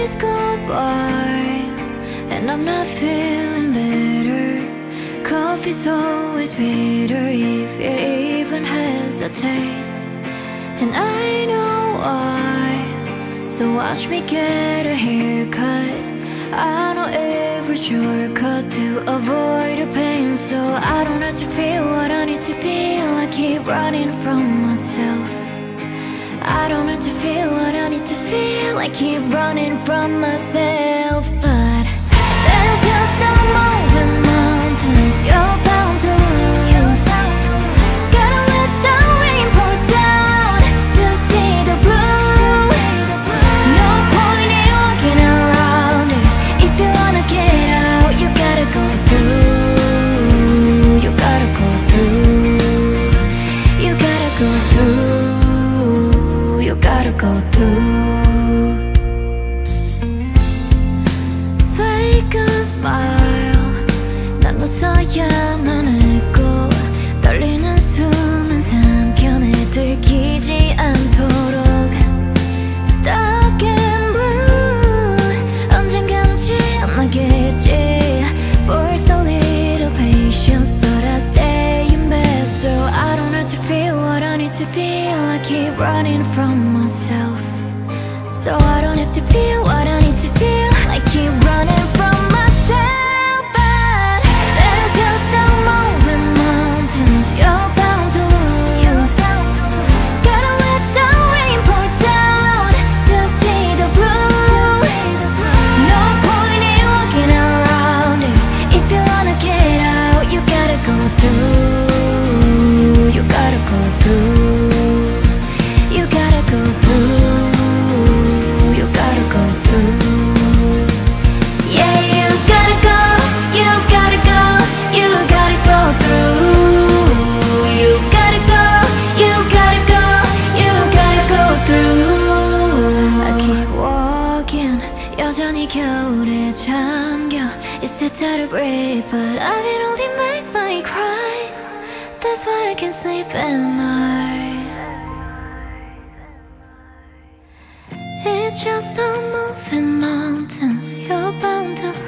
days go by and I'm not feeling better. Coffee's always bitter if it even has a taste. And I know why, so watch me get a haircut. I know every shortcut to avoid the pain, so I don't have to feel what I need to feel. I keep running from myself. I don't have to feel what I need to feel. I keep running from myself. But there's just no moving mountains you're bound to lose. Gotta let the rain pour down to see the blue. No point in walking around it. If you wanna get out, you gotta go through. You gotta go through. You gotta go through. You gotta go through. Fake a smile. 난 웃어야만 했고 떨리는 숨은 삼켜내 들키지 않도록. Stuck in blue. 언젠간 지나겠지. Force a little patience, but I stay in bed, so I don't have to feel what I need to feel. I keep running from myself, so I don't have to feel what I need to feel. I keep running from myself. But there's just no moving mountains you're bound to lose. Gotta let the rain pour down to see the blue. No point in walking around it. If you wanna get out, you gotta go through. You gotta go through. You gotta go through. You gotta go through. Yeah, you gotta go. You gotta go. You gotta go through. You gotta go. You gotta go. You gotta go through. I keep walking. 여전히 겨울에 잠겨. It's too tired to breathe, but I've been holding back my cries. That's why I can't sleep at night. It's just no moving mountains you're bound to